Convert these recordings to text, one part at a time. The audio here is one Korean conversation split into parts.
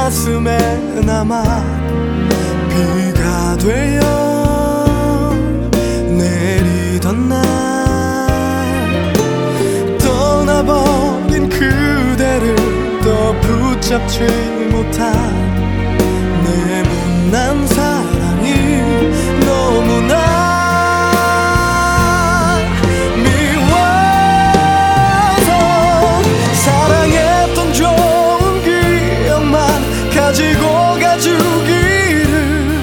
가슴에 남아 비가 되어 내리던 날 떠나버린 그대를 더 붙잡지 못한 내 못난 사랑이 너무나 가지고 가주기를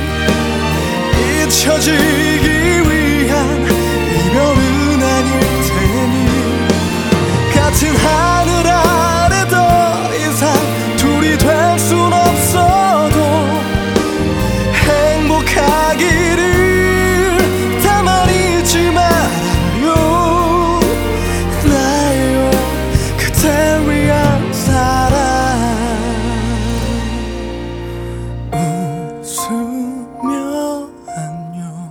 잊혀지기 위한 이별은 아닐 테니 같은 하늘 아래 더 이상 둘이 될 순 없어도 행복하기를 다만 잊지 말아요. 나예요 그댈 위한 사랑. 웃으며 안녕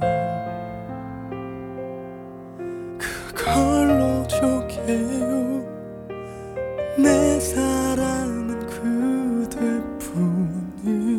그걸로 좋게요. 내 사랑은 그대뿐이